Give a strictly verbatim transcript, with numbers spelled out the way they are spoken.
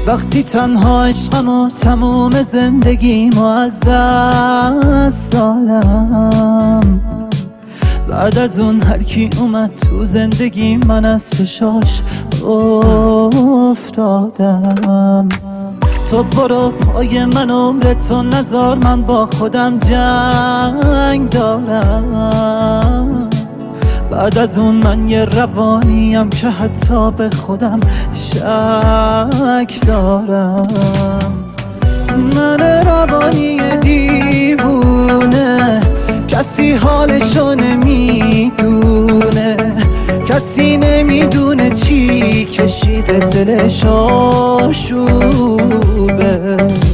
وقتی تنها عشقم و تموم زندگیمو از دست دادم، بعد از اون هر کی اومد تو زندگی من از چشاش افتادم. تو برو پای من عمر تو نذار، من با خودم جنگ دارم. بعد از اون من یه روانیم که حتی به خودم شک دارم. من روانی دیوونه، کسی حالشو نمیدونه، کسی نمیدونه چی کشیده دلش آشوبه.